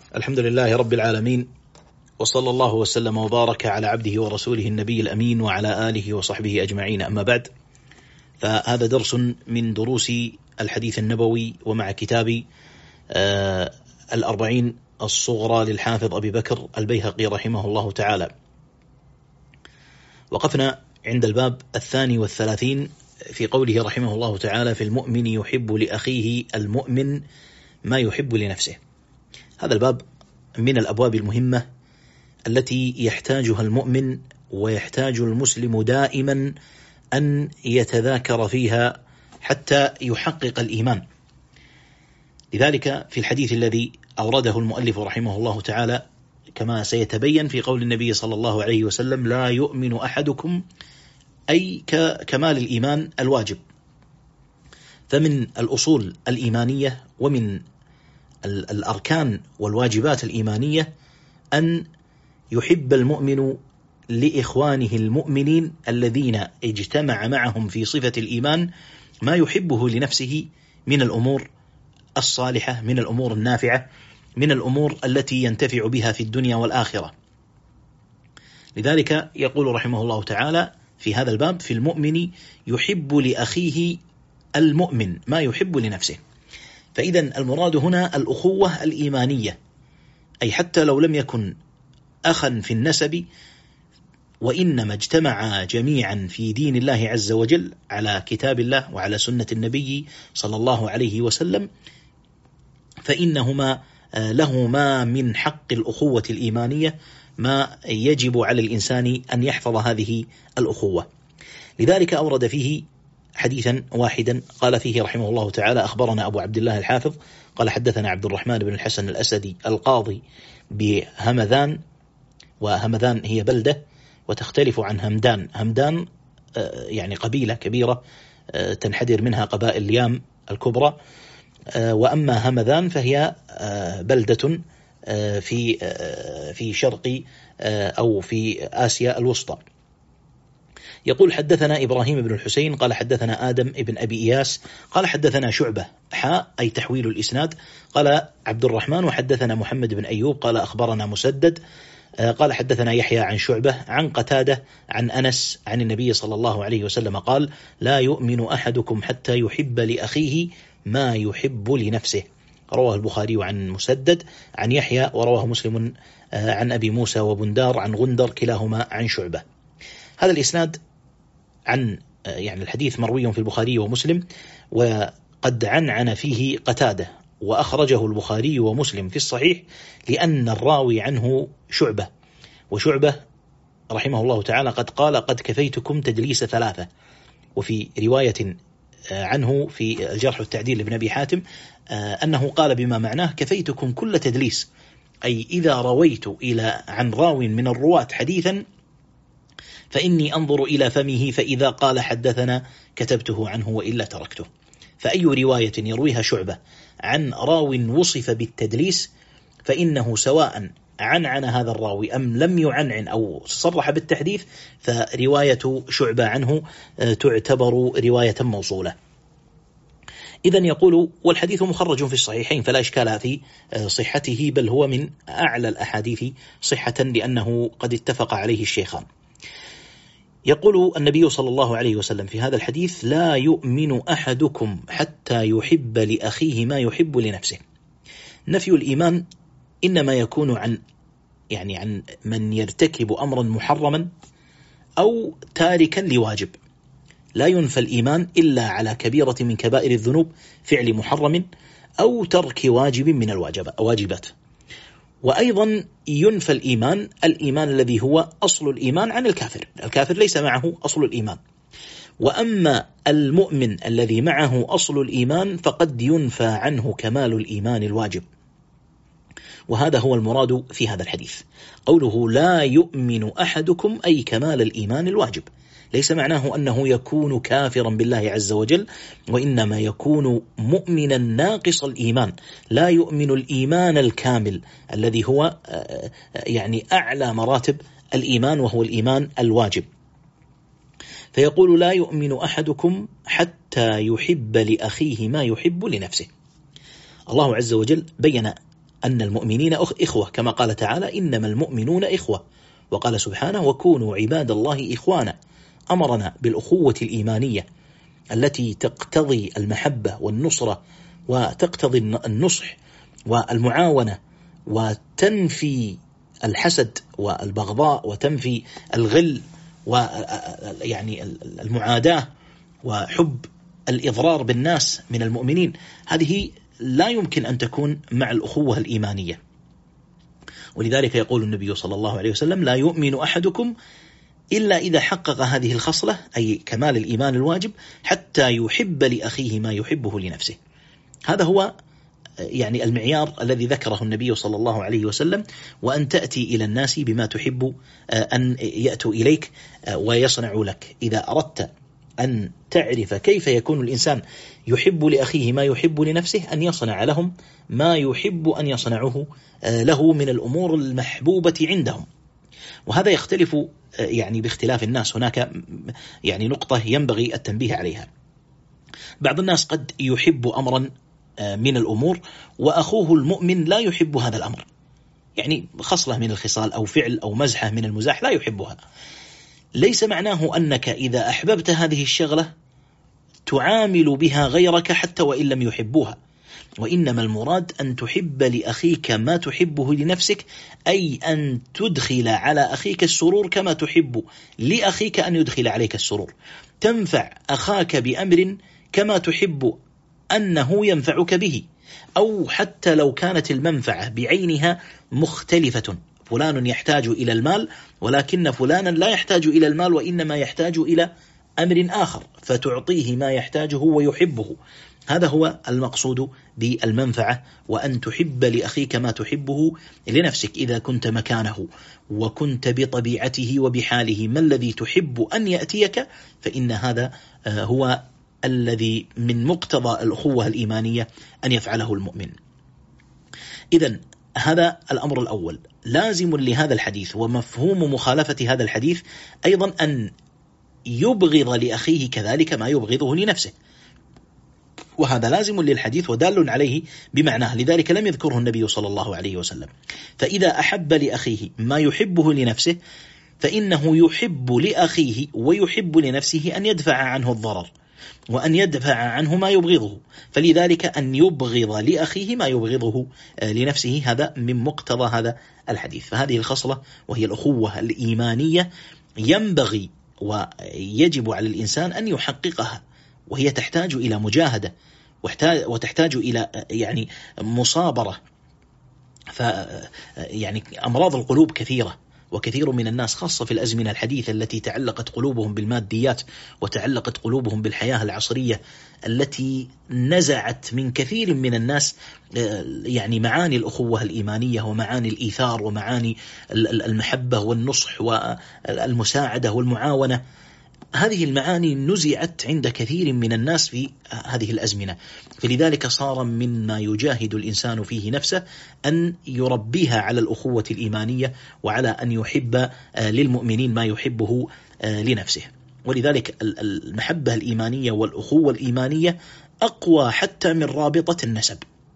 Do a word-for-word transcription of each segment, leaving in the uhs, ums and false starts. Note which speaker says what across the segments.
Speaker 1: الحمد لله رب العالمين، وصلى الله وسلم وبارك على عبده ورسوله النبي الأمين وعلى آله وصحبه أجمعين. أما بعد، فهذا درس من دروس الحديث النبوي ومع كتاب آه الأربعين الصغرى للحافظ أبي بكر البيهقي رحمه الله تعالى. وقفنا عند الباب الثاني والثلاثين في قوله رحمه الله تعالى: في المؤمن يحب لأخيه المؤمن ما يحب لنفسه. هذا الباب من الأبواب المهمة التي يحتاجها المؤمن ويحتاج المسلم دائما أن يتذاكر فيها حتى يحقق الإيمان. لذلك في الحديث الذي أورده المؤلف رحمه الله تعالى كما سيتبين في قول النبي صلى الله عليه وسلم: لا يؤمن أحدكم، أي كمال الإيمان الواجب. فمن الأصول الإيمانية ومن الأركان والواجبات الإيمانية أن يحب المؤمن لإخوانه المؤمنين الذين اجتمع معهم في صفة الإيمان ما يحبه لنفسه من الأمور الصالحة، من الأمور النافعة، من الأمور التي ينتفع بها في الدنيا والآخرة. لذلك يقول رحمه الله تعالى في هذا الباب: في المؤمن يحب لأخيه المؤمن ما يحب لنفسه. فإذا المراد هنا الأخوة الإيمانية، أي حتى لو لم يكن أخا في النسب، وإنما اجتمعا جميعا في دين الله عز وجل على كتاب الله وعلى سنة النبي صلى الله عليه وسلم، فإنهما لهما من حق الأخوة الإيمانية ما يجب على الإنسان أن يحفظ هذه الأخوة. لذلك أورد فيه حديثا واحدا قال فيه رحمه الله تعالى: أخبرنا أبو عبد الله الحافظ قال حدثنا عبد الرحمن بن الحسن الأسدي القاضي بهمذان، وهمذان هي بلدة وتختلف عن همدان. همدان يعني قبيلة كبيرة تنحدر منها قبائل اليام الكبرى، وأما همذان فهي بلدة في في شرق أو في آسيا الوسطى. يقول: حدثنا إبراهيم بن الحسين قال حدثنا آدم بن أبي إياس قال حدثنا شعبة حاء أي تحويل الإسناد. قال عبد الرحمن: وحدثنا محمد بن أيوب قال أخبرنا مسدد قال حدثنا يحيى عن شعبة عن قتادة عن أنس عن النبي صلى الله عليه وسلم قال: لا يؤمن أحدكم حتى يحب لأخيه ما يحب لنفسه. رواه البخاري عن مسدد عن يحيى، ورواه مسلم عن أبي موسى وبندار عن غندر كلاهما عن شعبة. هذا الإسناد عن يعني الحديث مروي في البخاري ومسلم، وقد عنعن فيه قتادة، وأخرجه البخاري ومسلم في الصحيح لأن الراوي عنه شعبة، وشعبة رحمه الله تعالى قد قال: قد كفيتكم تدليس ثلاثة. وفي رواية عنه في الجرح والتعديل لابن أبي حاتم أنه قال بما معناه: كفيتكم كل تدليس، أي إذا رويت إلى عن راو من الرواة حديثا فإني أنظر إلى فمه، فإذا قال حدثنا كتبته عنه وإلا تركته. فأي رواية يرويها شعبة عن راو وصف بالتدليس فإنه سواء عنعن هذا الراوي أم لم يعنعن أو صرح بالتحديث، فرواية شعبة عنه تعتبر رواية موصولة. إذن يقول: والحديث مخرج في الصحيحين فلا إشكال في صحته، بل هو من أعلى الأحاديث صحة لأنه قد اتفق عليه الشيخان. يقول النبي صلى الله عليه وسلم في هذا الحديث: لا يؤمن أحدكم حتى يحب لأخيه ما يحب لنفسه. نفي الإيمان إنما يكون عن يعني عن من يرتكب أمرا محرما أو تاركا لواجب. لا ينفى الإيمان إلا على كبيرة من كبائر الذنوب، فعل محرم أو ترك واجب من الواجبات. وأيضا ينفى الإيمان الإيمان الذي هو أصل الإيمان عن الكافر، الكافر ليس معه أصل الإيمان. وأما المؤمن الذي معه أصل الإيمان فقد ينفى عنه كمال الإيمان الواجب. وهذا هو المراد في هذا الحديث، قوله: لا يؤمن أحدكم، أي كمال الإيمان الواجب. ليس معناه أنه يكون كافرا بالله عز وجل، وإنما يكون مؤمنا ناقص الإيمان، لا يؤمن الإيمان الكامل الذي هو يعني أعلى مراتب الإيمان وهو الإيمان الواجب. فيقول: لا يؤمن أحدكم حتى يحب لأخيه ما يحب لنفسه. الله عز وجل بين أن المؤمنين إخوة، كما قال تعالى إنما المؤمنون إخوة، وقال سبحانه وكونوا عباد الله إخوانا. أمرنا بالأخوة الإيمانية التي تقتضي المحبة والنصرة وتقتضي النصح والمعاونة، وتنفي الحسد والبغضاء، وتنفي الغل ويعني المعاداة وحب الإضرار بالناس من المؤمنين. هذه لا يمكن أن تكون مع الأخوة الإيمانية. ولذلك يقول النبي صلى الله عليه وسلم لا يؤمن أحدكم إلا إذا حقق هذه الخصلة، أي كمال الإيمان الواجب، حتى يحب لأخيه ما يحبه لنفسه. هذا هو يعني المعيار الذي ذكره النبي صلى الله عليه وسلم، وأن تأتي إلى الناس بما تحب أن يأتوا إليك ويصنعوا لك. إذا أردت أن تعرف كيف يكون الإنسان يحب لأخيه ما يحب لنفسه، أن يصنع لهم ما يحب أن يصنعه له من الأمور المحبوبة عندهم. وهذا يختلف يعني باختلاف الناس. هناك يعني نقطة ينبغي التنبيه عليها. بعض الناس قد يحب أمرا من الأمور وأخوه المؤمن لا يحب هذا الأمر، يعني خصلة من الخصال أو فعل أو مزحة من المزاح لا يحبها. ليس معناه أنك إذا أحببت هذه الشغلة تعامل بها غيرك حتى وإن لم يحبوها، وإنما المراد أن تحب لأخيك ما تحبه لنفسك، أي أن تدخل على أخيك السرور كما تحب لأخيك أن يدخل عليك السرور. تنفع أخاك بأمر كما تحب أنه ينفعك به، أو حتى لو كانت المنفعة بعينها مختلفة. فلان يحتاج إلى المال ولكن فلانا لا يحتاج إلى المال وإنما يحتاج إلى أمر آخر، فتعطيه ما يحتاجه ويحبه. هذا هو المقصود بالمنفعة، وأن تحب لأخيك ما تحبه لنفسك. إذا كنت مكانه وكنت بطبيعته وبحاله ما الذي تحب أن يأتيك، فإن هذا هو الذي من مقتضى الأخوة الإيمانية أن يفعله المؤمن. إذن هذا الأمر الأول. لازم لهذا الحديث ومفهوم مخالفة هذا الحديث أيضا أن يبغض لأخيه كذلك ما يبغضه لنفسه، وهذا لازم للحديث ودال عليه بمعناه، لذلك لم يذكره النبي صلى الله عليه وسلم. فإذا أحب لأخيه ما يحبه لنفسه فإنه يحب لأخيه ويحب لنفسه أن يدفع عنه الضرر وأن يدفع عنه ما يبغضه، فلذلك أن يبغض لأخيه ما يبغضه لنفسه. هذا من مقتضى هذا الحديث. فهذه الخصلة وهي الأخوة الإيمانية ينبغي ويجب على الإنسان أن يحققها، وهي تحتاج إلى مجاهدة وتحتاج إلى يعني مصابرة. ف يعني أمراض القلوب كثيرة، وكثير من الناس خاصة في الأزمنة الحديثة التي تعلقت قلوبهم بالماديات وتعلقت قلوبهم بالحياة العصرية التي نزعت من كثير من الناس يعني معاني الأخوة الإيمانية ومعاني الإيثار ومعاني المحبة والنصح والمساعدة والمعاونة. هذه المعاني نزعت عند كثير من الناس في هذه الأزمنة، فلذلك صار مما يجاهد الإنسان فيه نفسه أن يربيها على الأخوة الإيمانية وعلى أن يحب للمؤمنين ما يحبه لنفسه. ولذلك المحبة الإيمانية والأخوة الإيمانية أقوى حتى من رابطة النسب.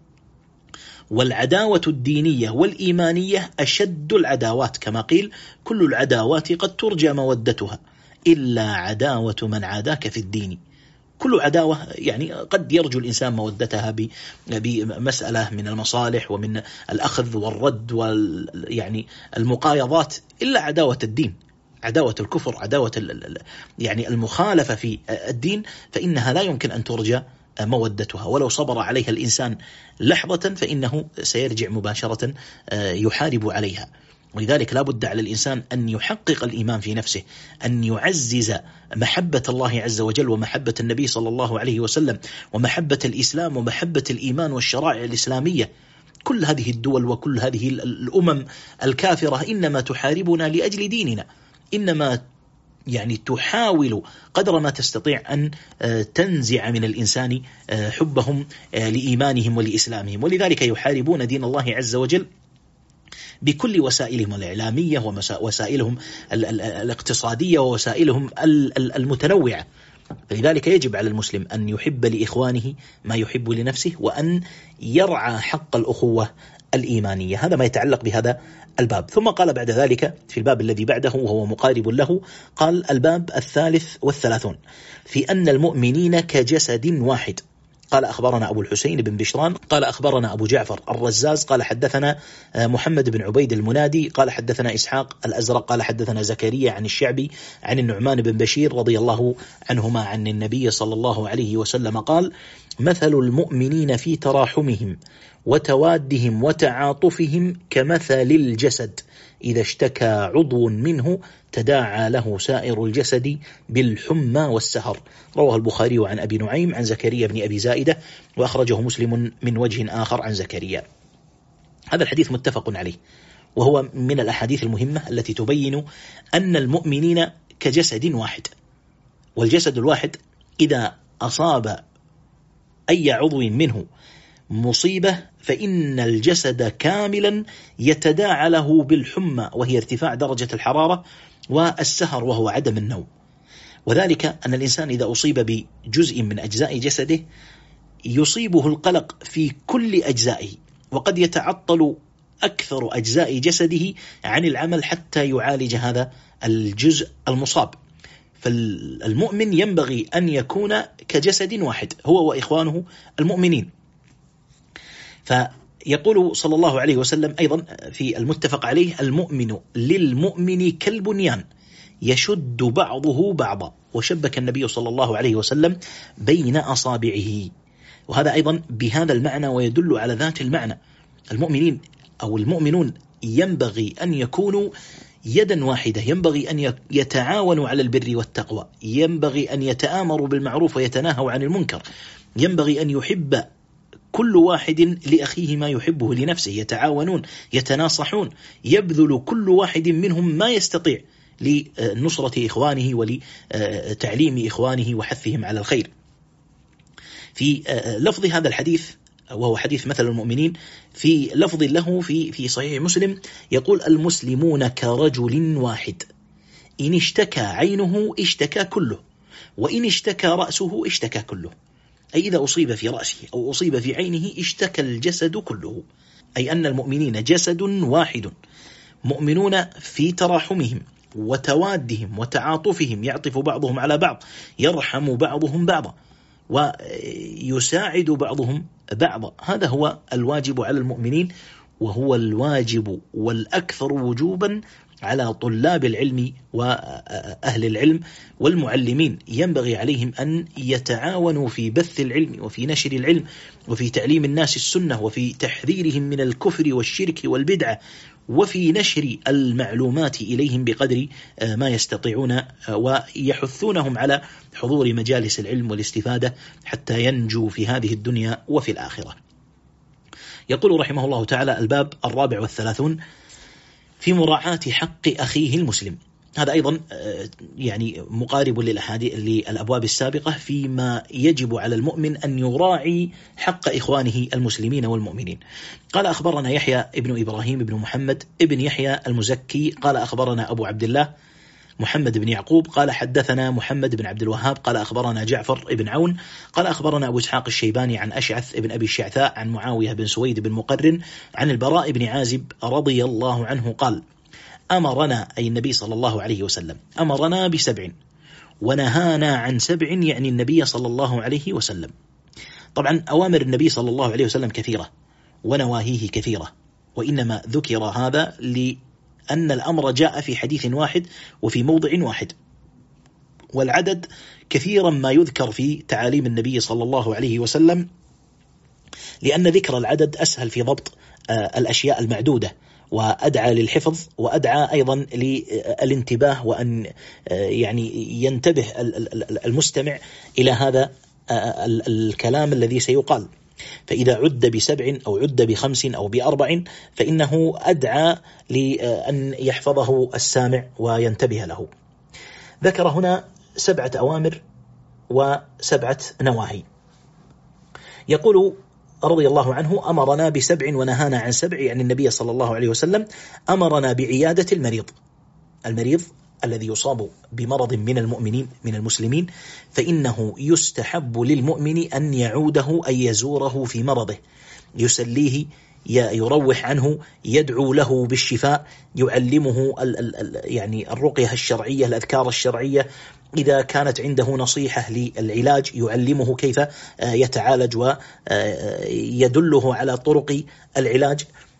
Speaker 1: والعداوة الدينية والإيمانية أشد العداوات، كما قيل كل العداوات قد ترجى مودتها إلا عداوة من عاداك في الدين. كل عداوة يعني قد يرجو الإنسان مودتها بمسألة من المصالح ومن الأخذ والرد ويعني المقايضات، إلا عداوة الدين، عداوة الكفر، عداوة يعني المخالفة في الدين، فإنها لا يمكن أن ترجى مودتها. ولو صبر عليها الإنسان لحظة فإنه سيرجع مباشرة يحارب عليها. ولذلك لا بد على الإنسان أن يحقق الإيمان في نفسه، أن يعزز محبة الله عز وجل ومحبة النبي صلى الله عليه وسلم ومحبة الإسلام ومحبة الإيمان والشرائع الإسلامية. كل هذه الدول وكل هذه الأمم الكافرة إنما تحاربنا لأجل ديننا، إنما يعني تحاول قدر ما تستطيع أن تنزع من الإنسان حبهم لإيمانهم ولإسلامهم. ولذلك يحاربون دين الله عز وجل بكل وسائلهم الإعلامية ووسائلهم الاقتصادية ووسائلهم المتنوعة. فلذلك يجب على المسلم أن يحب لإخوانه ما يحب لنفسه، وأن يرعى حق الأخوة الإيمانية. هذا ما يتعلق بهذا الباب. ثم قال بعد ذلك في الباب الذي بعده وهو مقارب له، قال الباب الثالث والثلاثون في أن المؤمنين كجسد واحد. قال أخبرنا أبو الحسين بن بشران قال أخبرنا أبو جعفر الرزاز قال حدثنا محمد بن عبيد المنادي قال حدثنا إسحاق الأزرق قال حدثنا زكريا عن الشعبي عن النعمان بن بشير رضي الله عنهما عن النبي صلى الله عليه وسلم قال مثل المؤمنين في تراحمهم وتوادهم وتعاطفهم كمثل الجسد إذا اشتكى عضو منه تداعى له سائر الجسد بالحمى والسهر. رواه البخاري عن أبي نعيم عن زكريا بن أبي زائدة وأخرجه مسلم من وجه آخر عن زكريا. هذا الحديث متفق عليه، وهو من الأحاديث المهمة التي تبين أن المؤمنين كجسد واحد، والجسد الواحد إذا أصاب أي عضو منه مصيبة فإن الجسد كاملا يتداعى له بالحمى وهي ارتفاع درجة الحرارة والسهر وهو عدم النوم. وذلك أن الإنسان إذا أصيب بجزء من أجزاء جسده يصيبه القلق في كل أجزائه، وقد يتعطل أكثر أجزاء جسده عن العمل حتى يعالج هذا الجزء المصاب. فالمؤمن ينبغي أن يكون كجسد واحد هو وإخوانه المؤمنين. فيقول صلى الله عليه وسلم أيضا في المتفق عليه المؤمن للمؤمن كالبنيان يشد بعضه بعضا، وشبك النبي صلى الله عليه وسلم بين أصابعه، وهذا أيضا بهذا المعنى ويدل على ذات المعنى. المؤمنين أو المؤمنون ينبغي أن يكونوا يدا واحدة، ينبغي أن يتعاونوا على البر والتقوى، ينبغي أن يتآمروا بالمعروف ويتناهوا عن المنكر، ينبغي أن يحب كل واحد لأخيه ما يحبه لنفسه، يتعاونون يتناصحون، يبذل كل واحد منهم ما يستطيع لنصرة إخوانه ولتعليم إخوانه وحثهم على الخير. في لفظ هذا الحديث وهو حديث مثل المؤمنين، في لفظ له في في صحيح مسلم يقول المسلمون كرجل واحد إن اشتكى عينه اشتكى كله، وإن اشتكى رأسه اشتكى كله. أي إذا أصيب في رأسه أو أصيب في عينه اشتكى الجسد كله، أي أن المؤمنين جسد واحد مؤمنون في تراحمهم وتوادهم وتعاطفهم، يعطف بعضهم على بعض، يرحم بعضهم بعضا، ويساعد بعضهم بعضا. هذا هو الواجب على المؤمنين، وهو الواجب والأكثر وجوبا على طلاب العلم وأهل العلم والمعلمين. ينبغي عليهم أن يتعاونوا في بث العلم وفي نشر العلم وفي تعليم الناس السنة وفي تحذيرهم من الكفر والشرك والبدعة وفي نشر المعلومات إليهم بقدر ما يستطيعون، ويحثونهم على حضور مجالس العلم والاستفادة حتى ينجوا في هذه الدنيا وفي الآخرة. يقول رحمه الله تعالى الباب الرابع والثلاثون في مراعاة حق أخيه المسلم. هذا أيضا يعني مقارب للأبواب السابقة فيما يجب على المؤمن أن يراعي حق إخوانه المسلمين والمؤمنين. قال أخبرنا يحيى ابن إبراهيم بن محمد ابن يحيى المزكي قال أخبرنا أبو عبد الله محمد بن يعقوب قال حدثنا محمد بن عبد الوهاب قال أخبرنا جعفر بن عون قال أخبرنا أبو إسحاق الشيباني عن أشعث بن أبي الشعثاء عن معاوية بن سويد بن مقرن عن البراء بن عازب رضي الله عنه قال أمرنا أي النبي صلى الله عليه وسلم أمرنا بسبع ونهانا عن سبع، يعني النبي صلى الله عليه وسلم. طبعا أوامر النبي صلى الله عليه وسلم كثيرة ونواهيه كثيرة، وإنما ذكر هذا لأن الأمر جاء في حديث واحد وفي موضع واحد، والعدد كثيرا ما يذكر في تعاليم النبي صلى الله عليه وسلم، لأن ذكر العدد أسهل في ضبط الأشياء المعدودة وأدعى للحفظ وأدعى أيضا للانتباه، وأن يعني ينتبه المستمع إلى هذا الكلام الذي سيقال. فإذا عد بسبع أو عد بخمس أو بأربع فإنه أدعى لأن يحفظه السامع وينتبه له. ذكر هنا سبعة أوامر وسبعة نواهي. يقول رضي الله عنه أمرنا بسبع ونهانا عن سبع، يعني النبي صلى الله عليه وسلم أمرنا بعيادة المريض المريض الذي يصاب بمرض من المؤمنين من المسلمين، فإنه يستحب للمؤمن أن يعوده أن يزوره في مرضه، يسليه يروح عنه، يدعو له بالشفاء، يعلمه ال ال ال يعني الرقية الشرعية، الأذكار الشرعية. إذا كانت عنده نصيحة للعلاج يعلمه كيف يتعالج ويدله على طرق العلاج.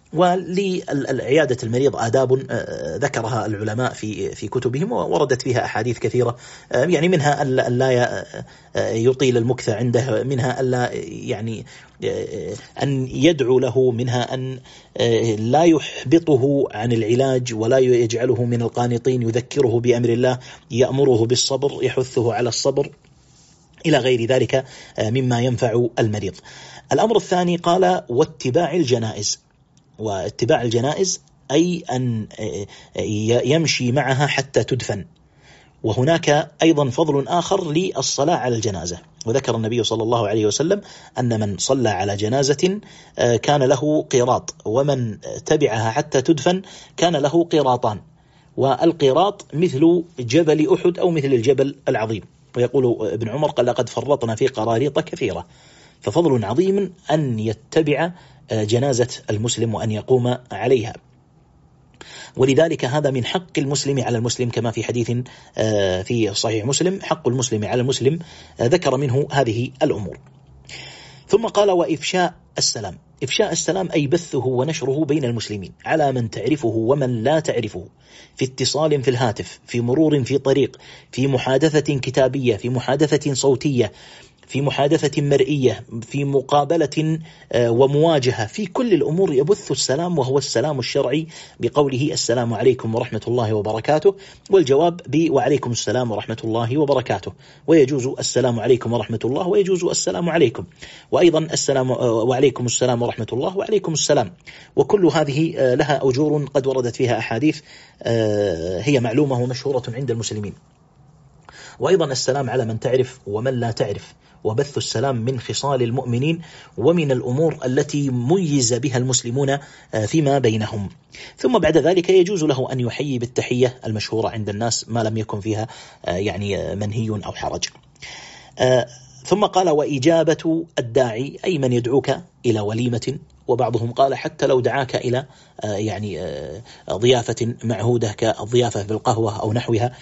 Speaker 1: وللعيادة المريض آداب ذكرها العلماء في في كتبهم، ووردت فيها أحاديث كثيرة، يعني منها أن لا يطيل المكث عنده، منها ألا يعني أن يدعو له، منها أن لا يحبطه عن العلاج ولا يجعله من القانطين، يذكره بأمر الله، يأمره بالصبر، يحثه على الصبر، إلى غير ذلك مما ينفع المريض. الأمر الثاني قال واتباع الجنائز. واتباع الجنائز أي أن يمشي معها حتى تدفن. وهناك أيضا فضل آخر للصلاة على الجنازة، وذكر النبي صلى الله عليه وسلم أن من صلى على جنازة كان له قيراط، ومن تبعها حتى تدفن كان له قيراطان، والقيراط مثل جبل أحد أو مثل الجبل العظيم. ويقول ابن عمر قال لقد فرطنا في قراريط كثيرة. ففضل عظيم أن يتبع جنازة المسلم وأن يقوم عليها. ولذلك هذا من حق المسلم على المسلم، كما في حديث في صحيح مسلم حق المسلم على المسلم، ذكر منه هذه الأمور. ثم قال وإفشاء السلام. إفشاء السلام أي بثه ونشره بين المسلمين على من تعرفه ومن لا تعرفه، في اتصال في الهاتف، في مرور في طريق، في محادثة كتابية، في محادثة صوتية، في محادثة مرئية، في مقابلة ومواجهة، في كل الأمور يبث السلام، وهو السلام الشرعي بقوله السلام عليكم ورحمة الله وبركاته، والجواب ب وعليكم السلام ورحمة الله وبركاته. ويجوز السلام عليكم ورحمة الله، ويجوز السلام عليكم، وأيضا السلام وعليكم السلام ورحمة الله وعليكم السلام. وكل هذه لها أجور قد وردت فيها أحاديث هي معلومة ومشهورة عند المسلمين. وأيضا السلام على من تعرف ومن لا تعرف، وبث السلام من خصال المؤمنين ومن الأمور التي ميز بها المسلمون فيما بينهم. ثم بعد ذلك يجوز له أن يحيي بالتحية المشهورة عند الناس ما لم يكن فيها يعني منهي أو حرج. ثم قال وإجابة الداعي أي من يدعوك إلى وليمة، وبعضهم قال حتى لو دعاك إلى يعني ضيافة معهودة كالضيافة بالقهوة أو نحوها،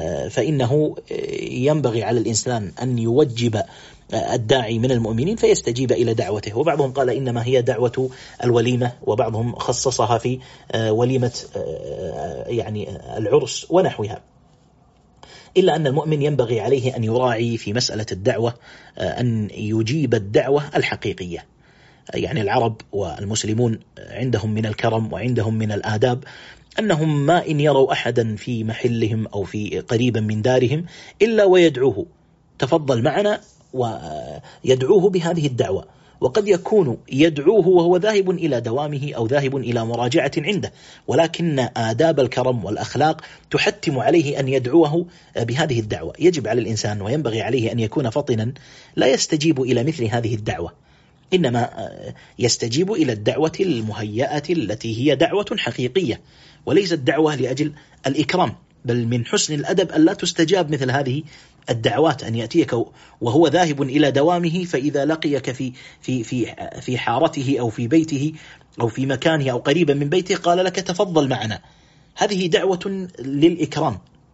Speaker 1: فإنه ينبغي على الإنسان أن يوجب الداعي من المؤمنين فيستجيب إلى دعوته. وبعضهم قال إنما هي دعوة الوليمة، وبعضهم خصصها في وليمة يعني العرس ونحوها. إلا أن المؤمن ينبغي عليه أن يراعي في مسألة الدعوة أن يجيب الدعوة الحقيقية. يعني العرب والمسلمون عندهم من الكرم وعندهم من الآداب أنهم ما إن يروا أحدا في محلهم أو في قريبا من دارهم إلا ويدعوه تفضل معنا، ويدعوه بهذه الدعوة. وقد يكون يدعوه وهو ذاهب إلى دوامه أو ذاهب إلى مراجعة عنده، ولكن آداب الكرم والأخلاق تحتم عليه أن يدعوه بهذه الدعوة. يجب على الإنسان وينبغي عليه أن يكون فطنا لا يستجيب إلى مثل هذه الدعوة، إنما يستجيب إلى الدعوة المهيئة التي هي دعوة حقيقية، وليست دعوة لأجل الإكرام. بل من حسن الأدب أن لا تستجاب مثل هذه الدعوات، أن يأتيك وهو ذاهب إلى دوامه، فإذا لقيك في في في في حارته أو في بيته أو في مكانه أو قريبا من بيته قال لك تفضل معنا. هذه دعوة للإكرام،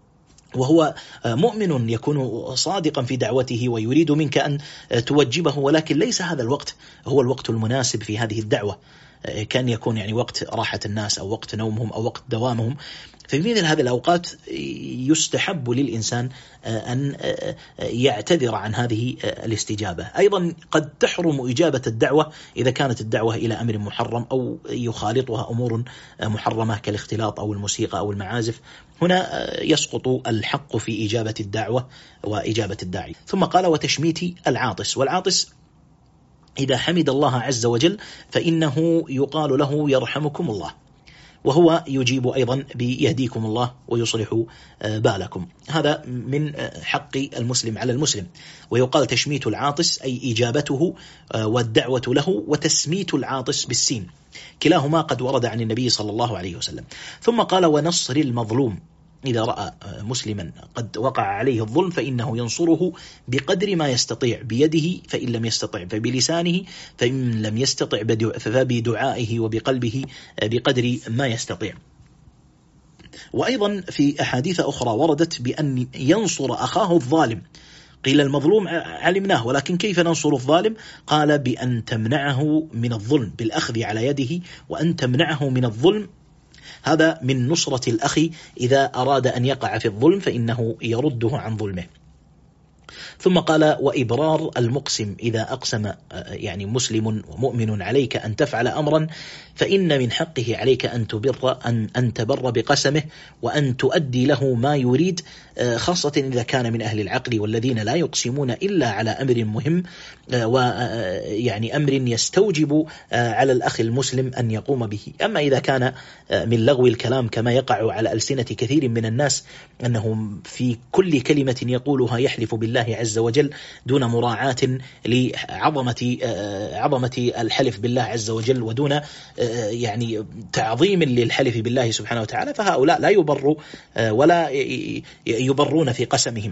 Speaker 1: وهو مؤمن يكون صادقا في دعوته ويريد منك أن توجبه، ولكن ليس هذا الوقت هو الوقت المناسب في هذه الدعوة. كان يكون يعني وقت راحة الناس أو وقت نومهم أو وقت دوامهم. في مثل هذه الأوقات يستحب للإنسان أن يعتذر عن هذه الاستجابة. أيضا قد تحرم إجابة الدعوة إذا كانت الدعوة إلى أمر محرم أو يخالطها أمور محرمة كالاختلاط أو الموسيقى أو المعازف، هنا يسقط الحق في إجابة الدعوة وإجابة الداعي. ثم قال وتشميت العاطس. والعاطس إذا حمد الله عز وجل فإنه يقال له يرحمكم الله، وهو يجيب أيضا بيهديكم الله ويصلح بالكم. هذا من حق المسلم على المسلم. ويقال تشميت العاطس أي إجابته والدعوة له، وتسميت العاطس بالسين، كلاهما قد ورد عن النبي صلى الله عليه وسلم. ثم قال ونصر المظلوم. إذا رأى مسلما قد وقع عليه الظلم فإنه ينصره بقدر ما يستطيع، بيده فإن لم يستطع فبلسانه، فإن لم يستطع فبدعائه وبقلبه بقدر ما يستطيع. وأيضا في أحاديث أخرى وردت بأن ينصر أخاه الظالم. قيل المظلوم علمناه، ولكن كيف ننصر الظالم؟ قال بأن تمنعه من الظلم بالأخذ على يده، وأن تمنعه من الظلم. هذا من نصرة الأخ إذا أراد أن يقع في الظلم فإنه يرده عن ظلمه. ثم قال وإبرار المقسم إذا أقسم يعني مسلم ومؤمن عليك أن تفعل أمرا فإن من حقه عليك أن تبر أن أن تبر بقسمه وأن تؤدي له ما يريد، خاصة إذا كان من أهل العقل والذين لا يقسمون إلا على أمر مهم ويعني أمر يستوجب على الأخ المسلم أن يقوم به. أما إذا كان من لغو الكلام كما يقع على ألسنة كثير من الناس أنهم في كل كلمة يقولها يحلف بالله عز وجل دون مراعاة لعظمة عظمة الحلف بالله عز وجل ودون يعني تعظيم للحلف بالله سبحانه وتعالى، فهؤلاء لا يبروا ولا يبرون في قسمهم،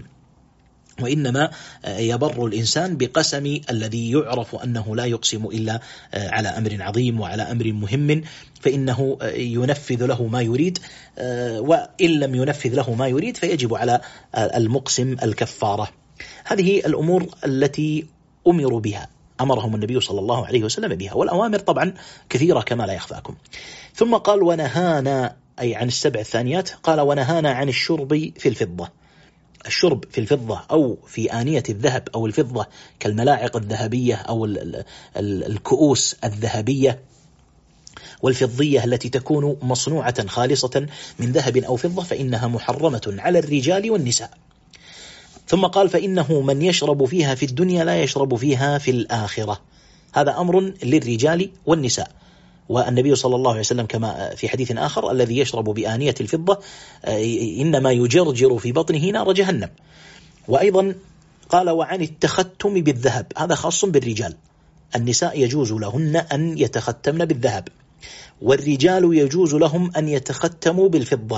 Speaker 1: وإنما يبر الإنسان بقسم الذي يعرف أنه لا يقسم إلا على أمر عظيم وعلى أمر مهم، فإنه ينفذ له ما يريد، وإن لم ينفذ له ما يريد فيجب على المقسم الكفارة. هذه الأمور التي أمروا بها، أمرهم النبي صلى الله عليه وسلم بها، والأوامر طبعا كثيرة كما لا يخفاكم. ثم قال ونهانا، أي عن السبع الثانيات، قال ونهانا عن الشرب في الفضة. الشرب في الفضة أو في آنية الذهب أو الفضة كالملاعق الذهبية أو الكؤوس الذهبية والفضية التي تكون مصنوعة خالصة من ذهب أو فضة فإنها محرمة على الرجال والنساء. ثم قال فإنه من يشرب فيها في الدنيا لا يشرب فيها في الآخرة. هذا أمر للرجال والنساء. والنبي صلى الله عليه وسلم كما في حديث آخر الذي يشرب بآنية الفضة إنما يجرجر في بطنه نار جهنم. وأيضا قال وعن التختم بالذهب، هذا خاص بالرجال. النساء يجوز لهن أن يتختمن بالذهب، والرجال يجوز لهم أن يتختموا بالفضة.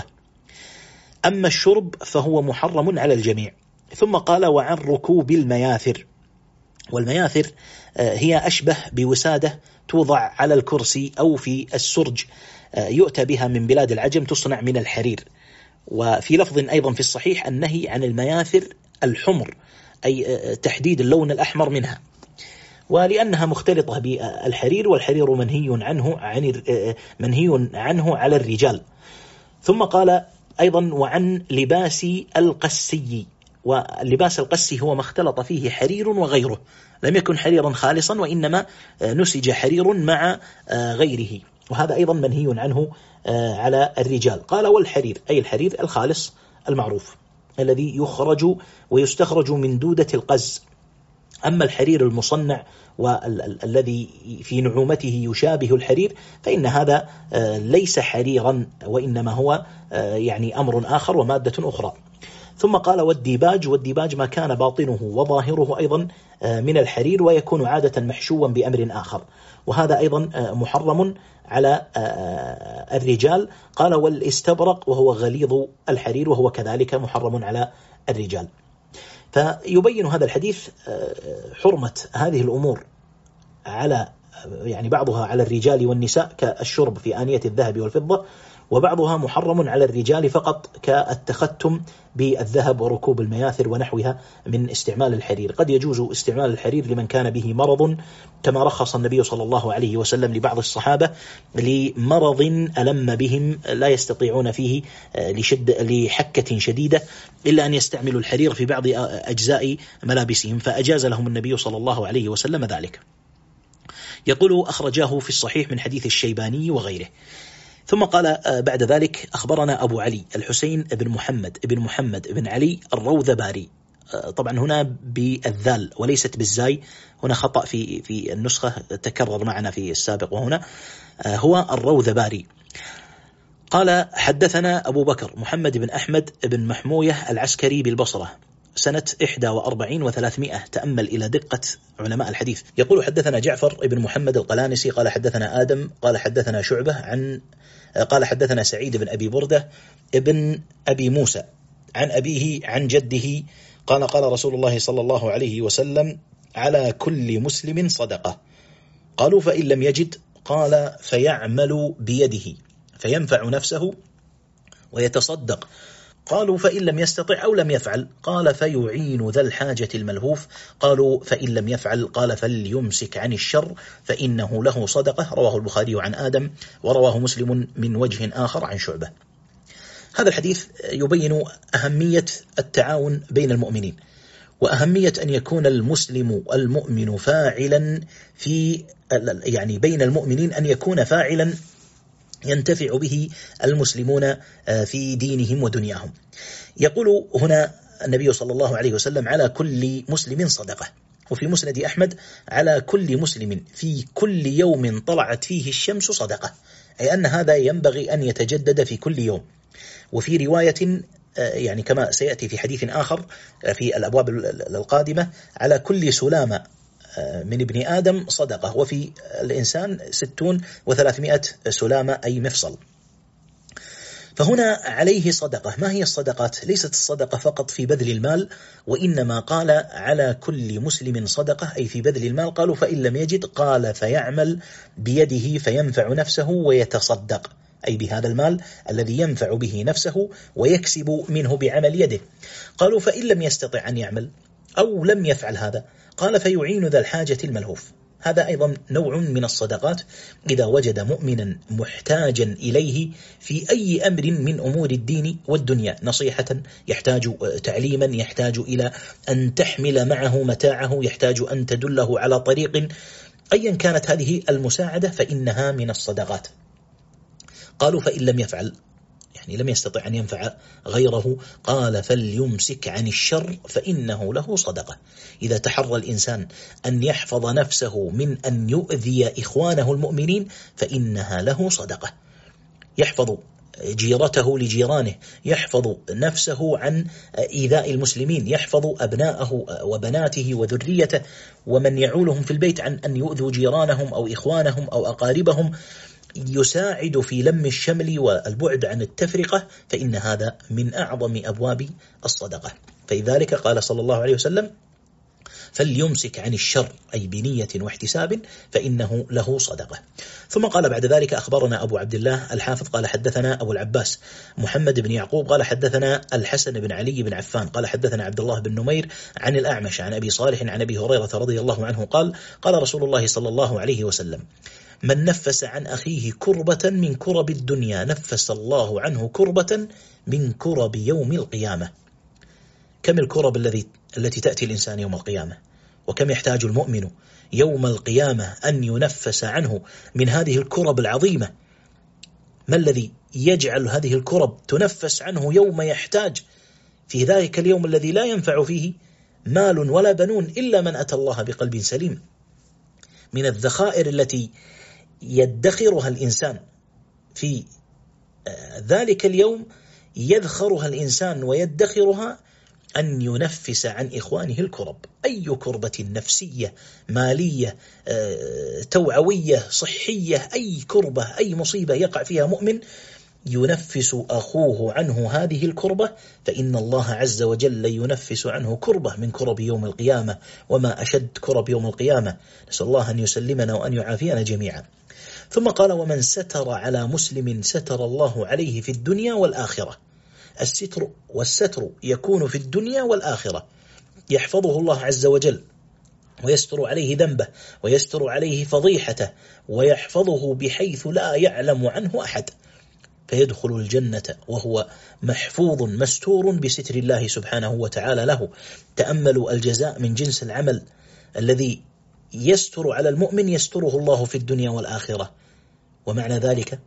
Speaker 1: أما الشرب فهو محرم على الجميع. ثم قال وعن ركوب المياثر، والمياثر هي أشبه بوسادة توضع على الكرسي أو في السرج، يؤتى بها من بلاد العجم، تصنع من الحرير. وفي لفظ أيضا في الصحيح النهي عن المياثر الحمر، أي تحديد اللون الأحمر منها، ولأنها مختلطة بالحرير، والحرير منهي عنه عن منهي عنه على الرجال. ثم قال أيضا وعن لباس القسي، واللباس القسي هو ما اختلط فيه حرير وغيره، لم يكن حريرا خالصا وإنما نسج حرير مع غيره، وهذا أيضا منهي عنه على الرجال. قال والحرير أي الحرير الخالص المعروف الذي يخرج ويستخرج من دودة القز. أما الحرير المصنع والذي في نعومته يشابه الحرير فإن هذا ليس حريرا، وإنما هو يعني أمر آخر ومادة أخرى. ثم قال والديباج، والديباج ما كان باطنه وظاهره أيضا من الحرير ويكون عادة محشوا بأمر آخر، وهذا أيضا محرم على الرجال. قال والاستبرق وهو غليظ الحرير وهو كذلك محرم على الرجال. فيبين هذا الحديث حرمة هذه الأمور على يعني بعضها على الرجال والنساء كالشرب في آنية الذهب والفضة، وبعضها محرم على الرجال فقط كالتختم بالذهب وركوب المياثر ونحوها من استعمال الحرير. قد يجوز استعمال الحرير لمن كان به مرض، كما رخص النبي صلى الله عليه وسلم لبعض الصحابة لمرض ألم بهم لا يستطيعون فيه لشد لحكة شديدة إلا أن يستعملوا الحرير في بعض أجزاء ملابسهم، فأجاز لهم النبي صلى الله عليه وسلم ذلك. يقول أخرجاه في الصحيح من حديث الشيباني وغيره. ثم قال بعد ذلك أخبرنا أبو علي الحسين بن محمد بن محمد بن علي الروذباري، طبعا هنا بالذال وليست بالزاي، هنا خطأ في في النسخة تكرر معنا في السابق، وهنا هو الروذباري. قال حدثنا أبو بكر محمد بن أحمد بن محموية العسكري بالبصرة، سنة إحدى وأربعين وثلاثمائة. تأمل إلى دقة علماء الحديث. يقول حدثنا جعفر بن محمد القلانسي قال حدثنا آدم قال حدثنا شعبة عن قال حدثنا سعيد بن أبي بردة ابن أبي موسى عن أبيه عن جده قال قال رسول الله صلى الله عليه وسلم على كل مسلم صدقة. قالوا فإن لم يجد قال فيعمل بيده فينفع نفسه ويتصدق. قالوا فإن لم يستطع أو لم يفعل قال فيعين ذا الحاجة الملهوف. قالوا فإن لم يفعل قال فليمسك عن الشر فإنه له صدقة. رواه البخاري عن آدم ورواه مسلم من وجه آخر عن شعبة. هذا الحديث يبين أهمية التعاون بين المؤمنين وأهمية أن يكون المسلم المؤمن فاعلا في يعني بين المؤمنين أن يكون فاعلا ينتفع به المسلمون في دينهم ودنياهم. يقول هنا النبي صلى الله عليه وسلم على كل مسلم صدقة. وفي مسند أحمد على كل مسلم في كل يوم طلعت فيه الشمس صدقة، أي أن هذا ينبغي أن يتجدد في كل يوم. وفي رواية يعني كما سيأتي في حديث آخر في الأبواب القادمة على كل سلامة من ابن آدم صدقة، وفي الإنسان ستون وثلاثمائة سلامة أي مفصل. فهنا عليه صدقة. ما هي الصدقات؟ ليست الصدقة فقط في بذل المال، وإنما قال على كل مسلم صدقة أي في بذل المال. قالوا فإن لم يجد قال فيعمل بيده فينفع نفسه ويتصدق، أي بهذا المال الذي ينفع به نفسه ويكسب منه بعمل يده. قالوا فإن لم يستطع أن يعمل أو لم يفعل هذا قال فيعين ذا الحاجة الملهوف. هذا أيضا نوع من الصدقات إذا وجد مؤمنا محتاجا إليه في أي أمر من أمور الدين والدنيا، نصيحة يحتاج تعليما، يحتاج إلى أن تحمل معه متاعه، يحتاج أن تدله على طريق، أيا كانت هذه المساعدة فإنها من الصدقات. قالوا فإن لم يفعل يعني لم يستطع أن ينفع غيره قال فليمسك عن الشر فإنه له صدقة. إذا تحرى الإنسان أن يحفظ نفسه من أن يؤذي إخوانه المؤمنين فإنها له صدقة. يحفظ جيرته لجيرانه، يحفظ نفسه عن إيذاء المسلمين، يحفظ أبناءه وبناته وذريته ومن يعولهم في البيت عن أن يؤذوا جيرانهم أو إخوانهم أو أقاربهم، يساعد في لم الشمل والبعد عن التفرقة، فإن هذا من أعظم أبواب الصدقة. فلذلك قال صلى الله عليه وسلم فليمسك عن الشر أي بنية واحتساب فإنه له صدقة. ثم قال بعد ذلك أخبرنا أبو عبد الله الحافظ قال حدثنا أبو العباس محمد بن يعقوب قال حدثنا الحسن بن علي بن عفان قال حدثنا عبد الله بن نمير عن الأعمش عن أبي صالح عن أبي هريرة رضي الله عنه قال قال رسول الله صلى الله عليه وسلم من نفس عن أخيه كربة من كرب الدنيا نفس الله عنه كربة من كرب يوم القيامة. كم الكرب الذي التي تأتي الإنسان يوم القيامة، وكم يحتاج المؤمن يوم القيامة أن ينفس عنه من هذه الكرب العظيمة. ما الذي يجعل هذه الكرب تنفس عنه يوم يحتاج في ذلك اليوم الذي لا ينفع فيه مال ولا بنون إلا من أتى الله بقلب سليم؟ من الذخائر التي يدخرها الإنسان في ذلك اليوم، يذخرها الإنسان ويدخرها أن ينفس عن إخوانه الكرب. أي كربة نفسية مالية توعوية صحية، أي كربة أي مصيبة يقع فيها مؤمن ينفس أخوه عنه هذه الكربة، فإن الله عز وجل ينفس عنه كربة من كرب يوم القيامة. وما أشد كرب يوم القيامة، نسأل الله أن يسلمنا وأن يعافينا جميعا. ثم قال ومن ستر على مسلم ستر الله عليه في الدنيا والآخرة. الستر والستر يكون في الدنيا والآخرة، يحفظه الله عز وجل ويستر عليه ذنبه ويستر عليه فضيحته ويحفظه بحيث لا يعلم عنه أحد، فيدخل الجنة وهو محفوظ مستور بستر الله سبحانه وتعالى له. تأملوا الجزاء من جنس العمل الذي يستر على المؤمن يستره الله في الدنيا والآخرة. ومعنى ذلك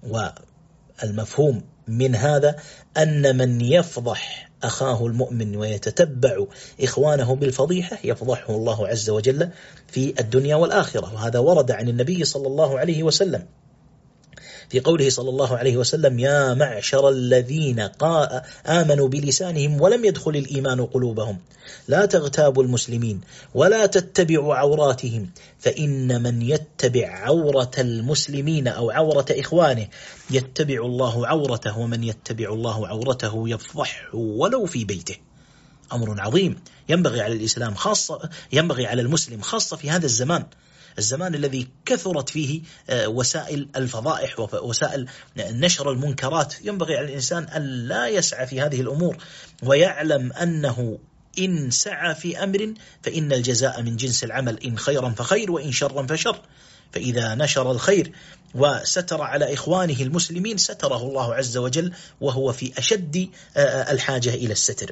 Speaker 1: والمفهوم من هذا أن من يفضح أخاه المؤمن ويتتبع إخوانه بالفضيحة يفضحه الله عز وجل في الدنيا والآخرة. وهذا ورد عن النبي صلى الله عليه وسلم في قوله صلى الله عليه وسلم: يا معشر الذين آمنوا بلسانهم ولم يدخل الإيمان قلوبهم لا تغتابوا المسلمين ولا تتبعوا عوراتهم فإن من يتبع عورة المسلمين أو عورة إخوانه يتبع الله عورته ومن يتبع الله عورته يفضحه ولو في بيته. أمر عظيم ينبغي على الإسلام خاصة، ينبغي على المسلم خاصة في هذا الزمان، الزمان الذي كثرت فيه وسائل الفضائح ووسائل نشر المنكرات. ينبغي على الإنسان أن لا يسعى في هذه الأمور، ويعلم أنه إن سعى في أمر فإن الجزاء من جنس العمل، إن خيرا فخير وإن شرا فشر. فإذا نشر الخير وستر على إخوانه المسلمين ستره الله عز وجل وهو في أشد الحاجة إلى الستر.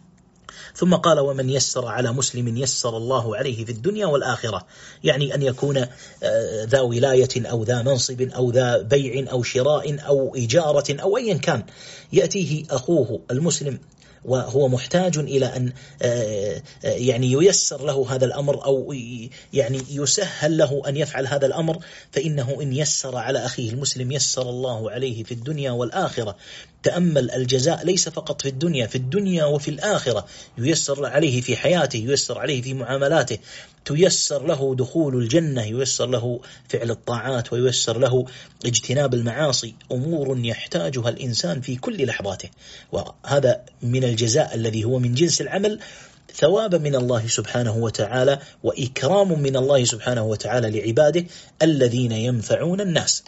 Speaker 1: ثم قال: ومن يسر على مسلم يسر الله عليه في الدنيا والآخرة، يعني أن يكون ذا ولاية أو ذا منصب أو ذا بيع أو شراء أو إجارة أو أيا كان، يأتيه أخوه المسلم وهو محتاج إلى أن يعني ييسر له هذا الأمر أو يعني يسهل له أن يفعل هذا الأمر، فإنه إن يسر على أخيه المسلم يسر الله عليه في الدنيا والآخرة. تأمل الجزاء ليس فقط في الدنيا، في الدنيا وفي الآخرة، ييسر عليه في حياته، ييسر عليه في معاملاته، تيسر له دخول الجنة، ييسر له فعل الطاعات، وييسر له اجتناب المعاصي، أمور يحتاجها الإنسان في كل لحظاته. وهذا من الجزاء الذي هو من جنس العمل، ثواب من الله سبحانه وتعالى وإكرام من الله سبحانه وتعالى لعباده الذين ينفعون الناس.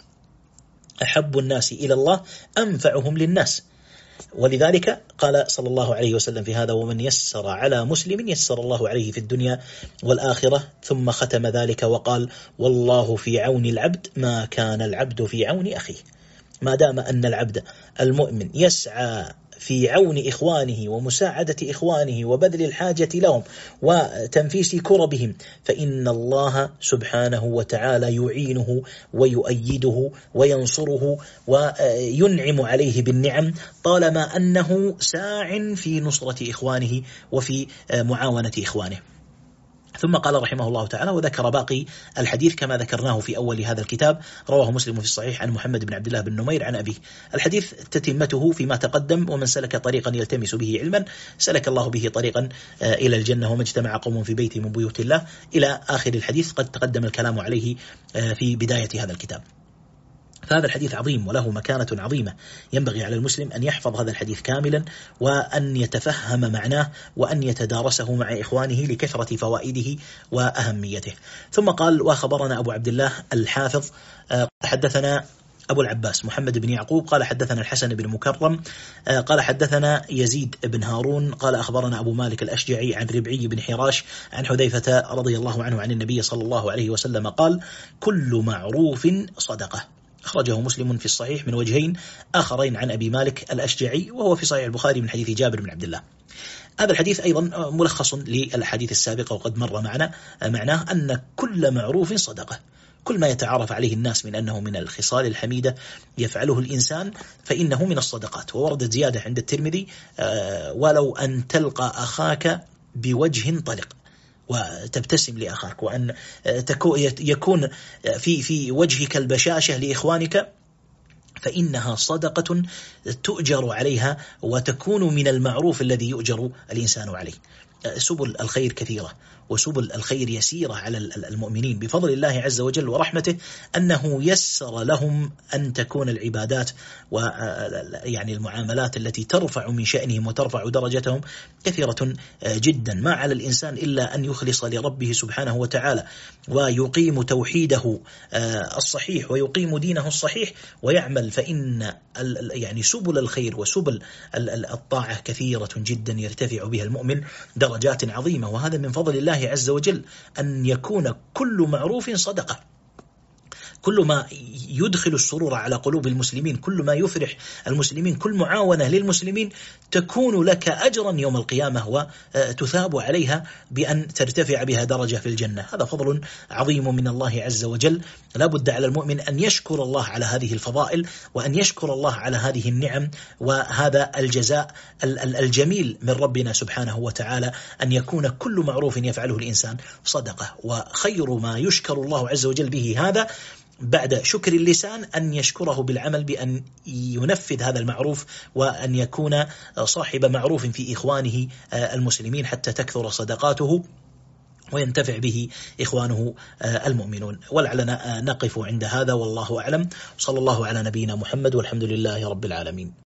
Speaker 1: أحب الناس إلى الله أنفعهم للناس، ولذلك قال صلى الله عليه وسلم في هذا: ومن يسر على مسلم يسر الله عليه في الدنيا والآخرة. ثم ختم ذلك وقال: والله في عون العبد ما كان العبد في عون أخيه. ما دام أن العبد المؤمن يسعى في عون إخوانه ومساعدة إخوانه وبذل الحاجة لهم وتنفيس كربهم، فإن الله سبحانه وتعالى يعينه ويؤيده وينصره وينعم عليه بالنعم، طالما أنه ساع في نصرة إخوانه وفي معاونة إخوانه. ثم قال رحمه الله تعالى: وذكر باقي الحديث كما ذكرناه في أول هذا الكتاب. رواه مسلم في الصحيح عن محمد بن عبد الله بن نمير عن أبيه. الحديث تتمته فيما تقدم: ومن سلك طريقا يلتمس به علما سلك الله به طريقا إلى الجنة وما اجتمع قوم في بيت من بيوت الله، إلى آخر الحديث، قد تقدم الكلام عليه في بداية هذا الكتاب. فهذا الحديث عظيم وله مكانة عظيمة، ينبغي على المسلم أن يحفظ هذا الحديث كاملا وأن يتفهم معناه وأن يتدارسه مع إخوانه لكثرة فوائده وأهميته. ثم قال: وخبرنا أبو عبد الله الحافظ حدثنا أبو العباس محمد بن يعقوب قال حدثنا الحسن بن مكرم قال حدثنا يزيد بن هارون قال أخبرنا أبو مالك الأشجعي عن ربعي بن حراش عن حذيفة رضي الله عنه عن النبي صلى الله عليه وسلم قال: كل معروف صدقة. أخرجه مسلم في الصحيح من وجهين آخرين عن أبي مالك الأشجعي، وهو في صحيح البخاري من حديث جابر بن عبد الله. هذا الحديث أيضا ملخص للحديث السابق وقد مر معنا معناه أن كل معروف صدقة، كل ما يتعارف عليه الناس من أنه من الخصال الحميدة يفعله الإنسان فإنه من الصدقات. ووردت زيادة عند الترمذي: ولو أن تلقى أخاك بوجه طلق، وتبتسم لأخاك، وأن يكون في في وجهك البشاشة لإخوانك، فإنها صدقة تؤجر عليها وتكون من المعروف الذي يؤجر الإنسان عليه. سبل الخير كثيرة وسبل الخير يسيرة على المؤمنين بفضل الله عز وجل ورحمته، أنه يسر لهم أن تكون العبادات ويعني المعاملات التي ترفع من شأنهم وترفع درجتهم كثيرة جدا. ما على الإنسان إلا أن يخلص لربه سبحانه وتعالى ويقيم توحيده الصحيح ويقيم دينه الصحيح ويعمل، فإن يعني سبل الخير وسبل الطاعة كثيرة جدا يرتفع بها المؤمن درجات عظيمة. وهذا من فضل الله عز وجل أن يكون كل معروف صدقة، كل ما يدخل السرور على قلوب المسلمين، كل ما يفرح المسلمين، كل معاونة للمسلمين تكون لك أجرا يوم القيامة وتثاب عليها بأن ترتفع بها درجة في الجنة. هذا فضل عظيم من الله عز وجل. لا بد على المؤمن أن يشكر الله على هذه الفضائل وأن يشكر الله على هذه النعم وهذا الجزاء الجميل من ربنا سبحانه وتعالى، أن يكون كل معروف يفعله الإنسان صدقة. وخير ما يشكر الله عز وجل به هذا بعد شكر اللسان أن يشكره بالعمل، بأن ينفذ هذا المعروف وأن يكون صاحب معروف في إخوانه المسلمين حتى تكثر صدقاته وينتفع به إخوانه المؤمنون. ولعلنا نقف عند هذا والله أعلم. صلى الله على نبينا محمد والحمد لله رب العالمين.